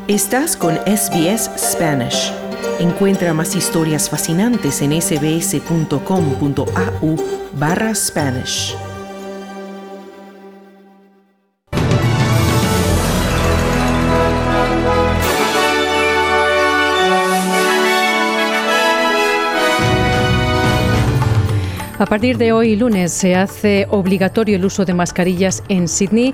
Estás con SBS Spanish. Encuentra más historias fascinantes en sbs.com.au/Spanish. A partir de hoy, lunes, se hace obligatorio el uso de mascarillas en Sydney.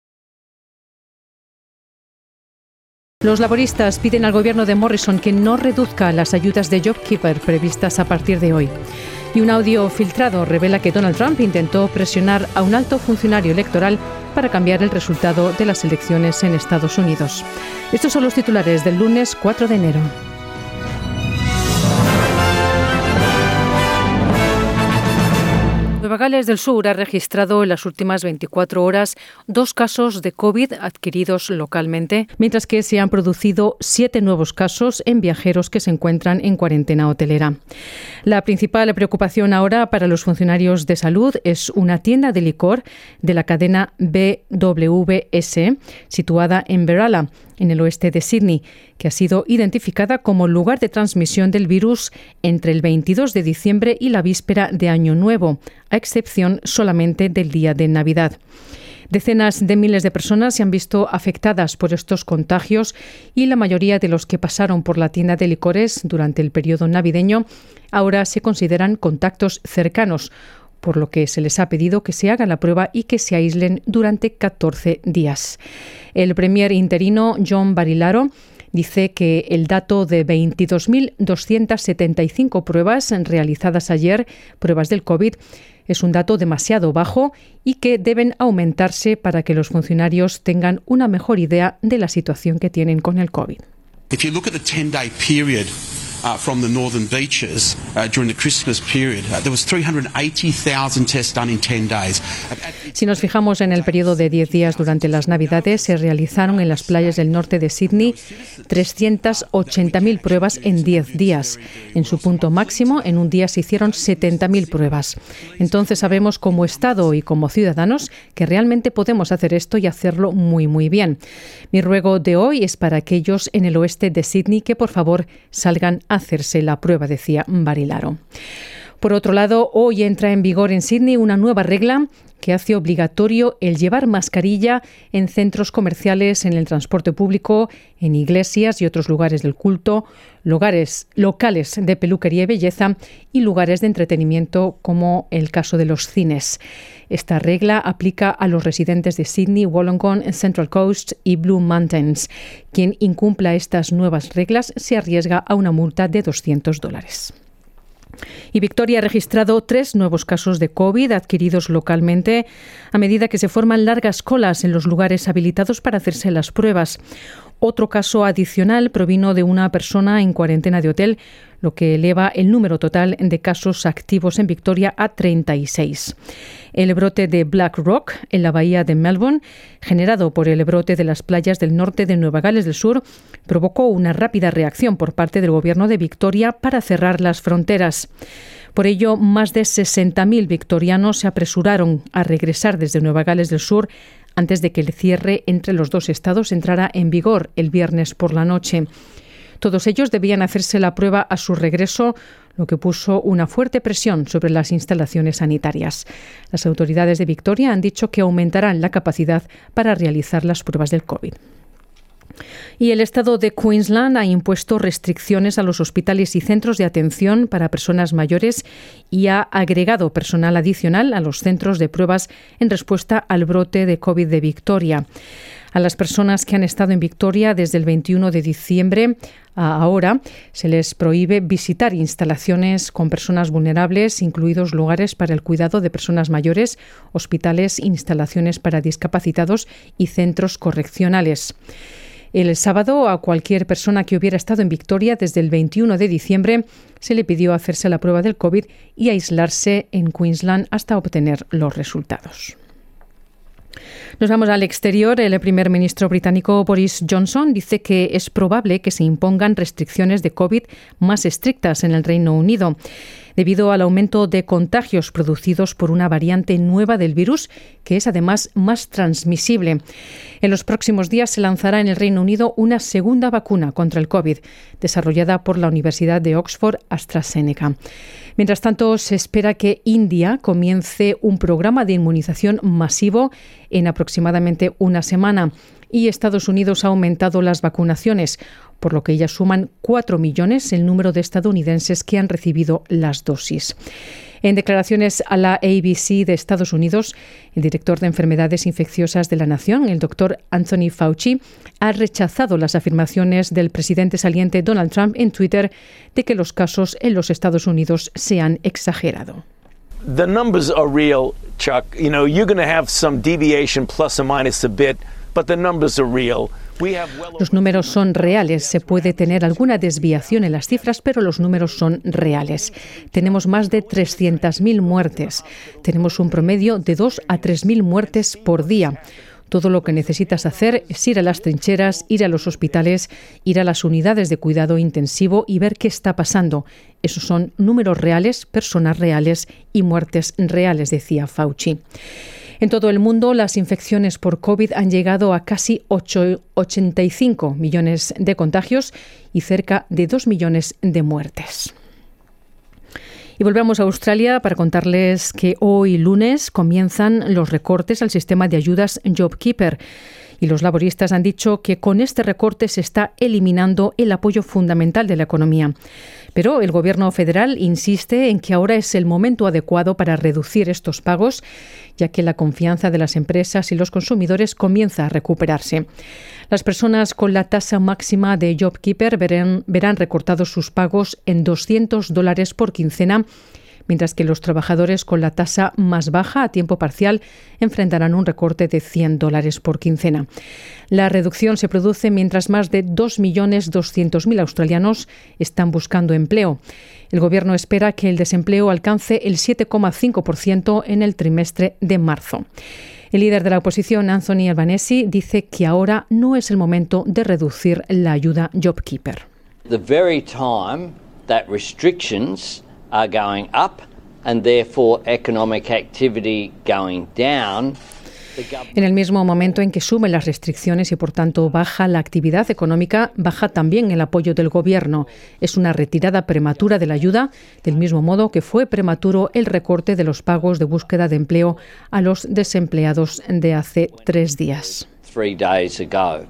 Los laboristas piden al gobierno de Morrison que no reduzca las ayudas de JobKeeper previstas a partir de hoy. Y un audio filtrado revela que Donald Trump intentó presionar a un alto funcionario electoral para cambiar el resultado de las elecciones en Estados Unidos. Estos son los titulares del lunes 4 de enero. Nueva Gales del Sur ha registrado en las últimas 24 horas 2 casos de COVID adquiridos localmente, mientras que se han producido 7 nuevos casos en viajeros que se encuentran en cuarentena hotelera. La principal preocupación ahora para los funcionarios de salud es una tienda de licor de la cadena BWS, situada en Berala, en el oeste de Sydney, que ha sido identificada como lugar de transmisión del virus entre el 22 de diciembre y la víspera de Año Nuevo, a excepción solamente del día de Navidad. Decenas de miles de personas se han visto afectadas por estos contagios y la mayoría de los que pasaron por la tienda de licores durante el periodo navideño ahora se consideran contactos cercanos, por lo que se les ha pedido que se haga la prueba y que se aíslen durante 14 días. El premier interino John Barilaro dice que el dato de 22.275 pruebas realizadas ayer, pruebas del COVID, es un dato demasiado bajo y que deben aumentarse para que los funcionarios tengan una mejor idea de la situación que tienen con el COVID. If you look at the 10-day period from the northern beaches during the Christmas period, there was 380,000 tests done in 10 days. Si nos fijamos en el periodo de 10 días durante las Navidades, se realizaron en las playas del norte de Sydney 380.000 pruebas en 10 días. En su punto máximo, en un día se hicieron 70.000 pruebas. Entonces sabemos como Estado y como ciudadanos que realmente podemos hacer esto y hacerlo muy, muy bien. Mi ruego de hoy es para aquellos en el oeste de Sydney que por favor salgan a hacerse la prueba, decía Barilaro. Por otro lado, hoy entra en vigor en Sydney una nueva regla que hace obligatorio el llevar mascarilla en centros comerciales, en el transporte público, en iglesias y otros lugares del culto, locales de peluquería y belleza y lugares de entretenimiento como el caso de los cines. Esta regla aplica a los residentes de Sydney, Wollongong, Central Coast y Blue Mountains. Quien incumpla estas nuevas reglas se arriesga a una multa de $200. Y Victoria ha registrado 3 nuevos casos de COVID adquiridos localmente a medida que se forman largas colas en los lugares habilitados para hacerse las pruebas. Otro caso adicional provino de una persona en cuarentena de hotel, lo que eleva el número total de casos activos en Victoria a 36. El brote de Black Rock, en la bahía de Melbourne, generado por el brote de las playas del norte de Nueva Gales del Sur, provocó una rápida reacción por parte del gobierno de Victoria para cerrar las fronteras. Por ello, más de 60.000 victorianos se apresuraron a regresar desde Nueva Gales del Sur antes de que el cierre entre los dos estados entrara en vigor el viernes por la noche. Todos ellos debían hacerse la prueba a su regreso, lo que puso una fuerte presión sobre las instalaciones sanitarias. Las autoridades de Victoria han dicho que aumentarán la capacidad para realizar las pruebas del COVID. Y el estado de Queensland ha impuesto restricciones a los hospitales y centros de atención para personas mayores y ha agregado personal adicional a los centros de pruebas en respuesta al brote de COVID de Victoria. A las personas que han estado en Victoria desde el 21 de diciembre a ahora se les prohíbe visitar instalaciones con personas vulnerables, incluidos lugares para el cuidado de personas mayores, hospitales, instalaciones para discapacitados y centros correccionales. El sábado, a cualquier persona que hubiera estado en Victoria desde el 21 de diciembre se le pidió hacerse la prueba del COVID y aislarse en Queensland hasta obtener los resultados. Nos vamos al exterior. El primer ministro británico Boris Johnson dice que es probable que se impongan restricciones de COVID más estrictas en el Reino Unido. debido al aumento de contagios producidos por una variante nueva del virus, que es además más transmisible. En los próximos días se lanzará en el Reino Unido una segunda vacuna contra el COVID, desarrollada por la Universidad de Oxford AstraZeneca. Mientras tanto, se espera que India comience un programa de inmunización masivo en aproximadamente una semana y Estados Unidos ha aumentado las vacunaciones, por lo que ya suman 4 millones el número de estadounidenses que han recibido las dosis. En declaraciones a la ABC de Estados Unidos, el director de enfermedades infecciosas de la nación, el doctor Anthony Fauci, ha rechazado las afirmaciones del presidente saliente Donald Trump en Twitter de que los casos en los Estados Unidos se han exagerado. The numbers are real, Chuck. You know, you're going to have some deviation plus or minus a bit, but the numbers are real. Los números son reales. Se puede tener alguna desviación en las cifras, pero los números son reales. Tenemos más de 300.000 muertes. Tenemos un promedio de 2 a 3.000 muertes por día. Todo lo que necesitas hacer es ir a las trincheras, ir a los hospitales, ir a las unidades de cuidado intensivo y ver qué está pasando. Esos son números reales, personas reales y muertes reales, decía Fauci. En todo el mundo, las infecciones por COVID han llegado a casi 85 millones de contagios y cerca de 2 millones de muertes. Y volvemos a Australia para contarles que hoy lunes comienzan los recortes al sistema de ayudas JobKeeper. Y los laboristas han dicho que con este recorte se está eliminando el apoyo fundamental de la economía. Pero el gobierno federal insiste en que ahora es el momento adecuado para reducir estos pagos, ya que la confianza de las empresas y los consumidores comienza a recuperarse. Las personas con la tasa máxima de JobKeeper verán recortados sus pagos en $200 por quincena, mientras que los trabajadores con la tasa más baja a tiempo parcial enfrentarán un recorte de $100 por quincena. La reducción se produce mientras más de 2.200.000 australianos están buscando empleo. El gobierno espera que el desempleo alcance el 7,5% en el trimestre de marzo. El líder de la oposición, Anthony Albanese, dice que ahora no es el momento de reducir la ayuda JobKeeper. The very time that restrictions are going up and therefore economic activity going down. En el mismo momento en que suben las restricciones y por tanto baja la actividad económica, baja también el apoyo del gobierno. Es una retirada prematura de la ayuda, del mismo modo que fue prematuro el recorte de los pagos de búsqueda de empleo a los desempleados de hace 3 días. 3 days ago.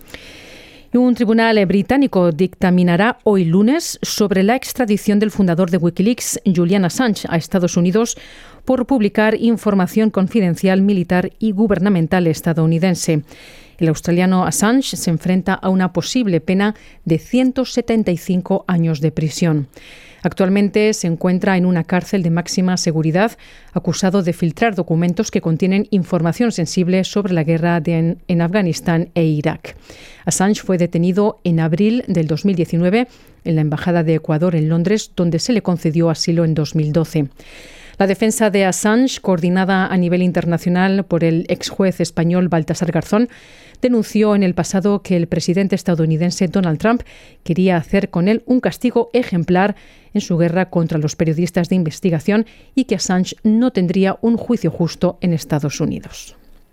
Un tribunal británico dictaminará hoy lunes sobre la extradición del fundador de Wikileaks, Julian Assange, a Estados Unidos por publicar información confidencial militar y gubernamental estadounidense. El australiano Assange se enfrenta a una posible pena de 175 años de prisión. Actualmente se encuentra en una cárcel de máxima seguridad, acusado de filtrar documentos que contienen información sensible sobre la guerra en Afganistán e Irak. Assange fue detenido en abril del 2019 en la Embajada de Ecuador en Londres, donde se le concedió asilo en 2012. La defensa de Assange, coordinada a nivel internacional por el ex juez español Baltasar Garzón, denunció en el pasado que el presidente estadounidense Donald Trump quería hacer con él un castigo ejemplar en su guerra contra los periodistas de investigación y que Assange no tendría un juicio justo en Estados Unidos.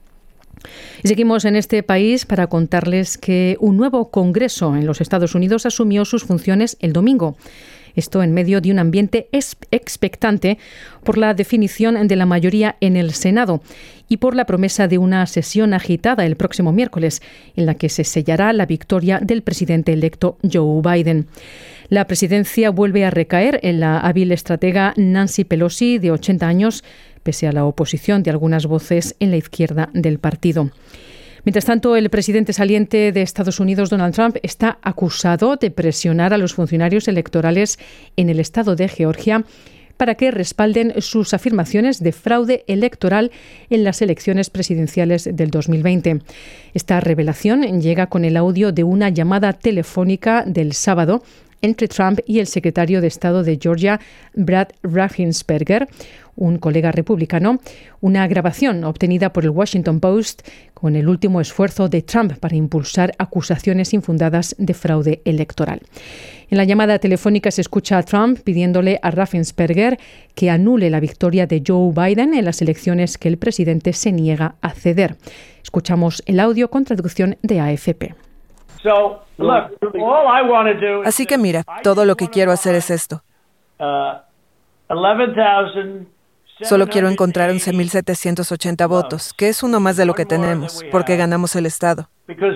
Y seguimos en este país para contarles que un nuevo Congreso en los Estados Unidos asumió sus funciones el domingo. Esto en medio de un ambiente expectante por la definición de la mayoría en el Senado y por la promesa de una sesión agitada el próximo miércoles, en la que se sellará la victoria del presidente electo Joe Biden. La presidencia vuelve a recaer en la hábil estratega Nancy Pelosi, de 80 años, pese a la oposición de algunas voces en la izquierda del partido. Mientras tanto, el presidente saliente de Estados Unidos, Donald Trump, está acusado de presionar a los funcionarios electorales en el estado de Georgia para que respalden sus afirmaciones de fraude electoral en las elecciones presidenciales del 2020. Esta revelación llega con el audio de una llamada telefónica del sábado entre Trump y el secretario de Estado de Georgia, Brad Raffensperger, un colega republicano, una grabación obtenida por el Washington Post con el último esfuerzo de Trump para impulsar acusaciones infundadas de fraude electoral. En la llamada telefónica se escucha a Trump pidiéndole a Raffensperger que anule la victoria de Joe Biden en las elecciones que el presidente se niega a ceder. Escuchamos el audio con traducción de AFP. Así que mira, todo lo que quiero hacer es esto. Solo quiero encontrar 11,780 votos, que es uno más de lo que tenemos, porque ganamos el estado.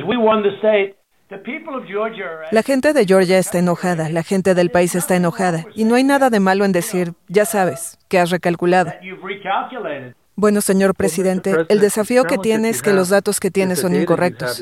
La gente de Georgia está enojada, la gente del país está enojada, y no hay nada de malo en decir, ya sabes, que has recalculado. Bueno, señor presidente, el desafío que tiene es que los datos que tiene son incorrectos.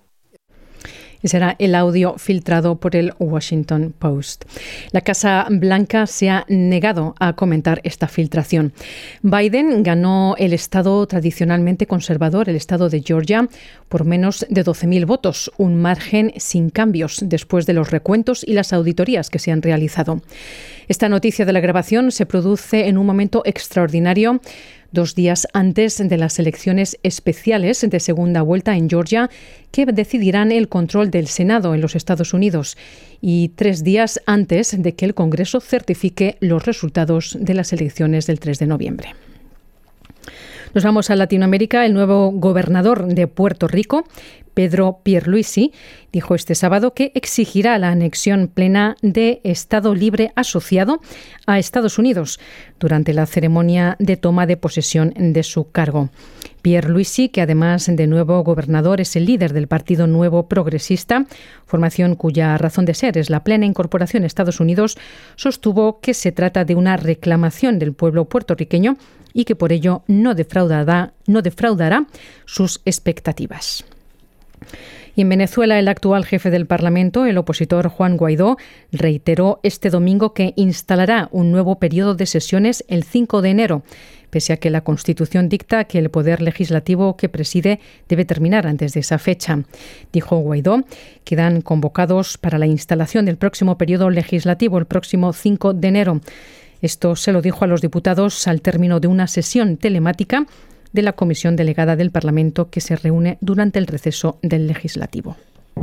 Ese era el audio filtrado por el Washington Post. La Casa Blanca se ha negado a comentar esta filtración. Biden ganó el estado tradicionalmente conservador, el estado de Georgia, por menos de 12.000 votos, un margen sin cambios después de los recuentos y las auditorías que se han realizado. Esta noticia de la grabación se produce en un momento extraordinario, 2 días antes de las elecciones especiales de segunda vuelta en Georgia, que decidirán el control del Senado en los Estados Unidos, y 3 días antes de que el Congreso certifique los resultados de las elecciones del 3 de noviembre. Nos vamos a Latinoamérica. El nuevo gobernador de Puerto Rico, Pedro Pierluisi, dijo este sábado que exigirá la anexión plena de Estado Libre Asociado a Estados Unidos durante la ceremonia de toma de posesión de su cargo. Pierluisi, que además de nuevo gobernador es el líder del Partido Nuevo Progresista, formación cuya razón de ser es la plena incorporación a Estados Unidos, sostuvo que se trata de una reclamación del pueblo puertorriqueño y que por ello no defraudará sus expectativas. Y en Venezuela, el actual jefe del Parlamento, el opositor Juan Guaidó, reiteró este domingo que instalará un nuevo periodo de sesiones el 5 de enero, pese a que la Constitución dicta que el poder legislativo que preside debe terminar antes de esa fecha. Dijo Guaidó, quedan convocados para la instalación del próximo periodo legislativo el próximo 5 de enero. Esto se lo dijo a los diputados al término de una sesión telemática de la Comisión Delegada del Parlamento que se reúne durante el receso del Legislativo.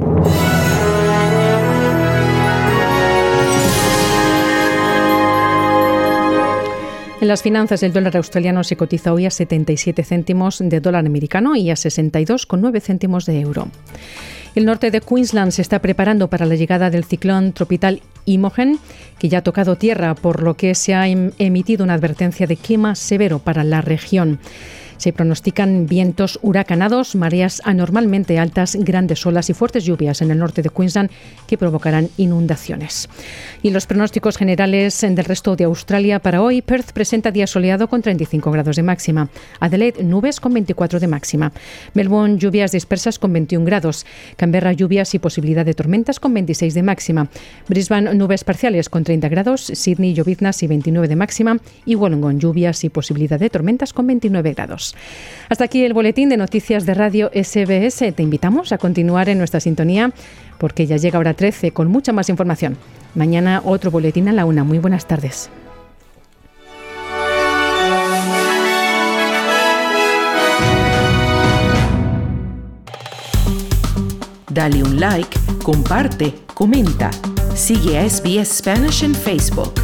En las finanzas, el dólar australiano se cotiza hoy a 77 céntimos de dólar americano y a 62,9 céntimos de euro. El norte de Queensland se está preparando para la llegada del ciclón tropical Imogen, que ya ha tocado tierra, por lo que se ha emitido una advertencia de clima severo para la región. Se pronostican vientos huracanados, mareas anormalmente altas, grandes olas y fuertes lluvias en el norte de Queensland que provocarán inundaciones. Y los pronósticos generales del resto de Australia para hoy: Perth presenta día soleado con 35 grados de máxima. Adelaide, nubes con 24 de máxima. Melbourne, lluvias dispersas con 21 grados. Canberra, lluvias y posibilidad de tormentas con 26 de máxima. Brisbane, nubes parciales con 30 grados. Sydney, lloviznas y 29 de máxima. Y Wollongong, lluvias y posibilidad de tormentas con 29 grados. Hasta aquí el boletín de noticias de Radio SBS. Te invitamos a continuar en nuestra sintonía porque ya llega hora 13 con mucha más información. Mañana otro boletín a la 1. Muy buenas tardes. Dale un like, comparte, comenta. Sigue a SBS Spanish en Facebook.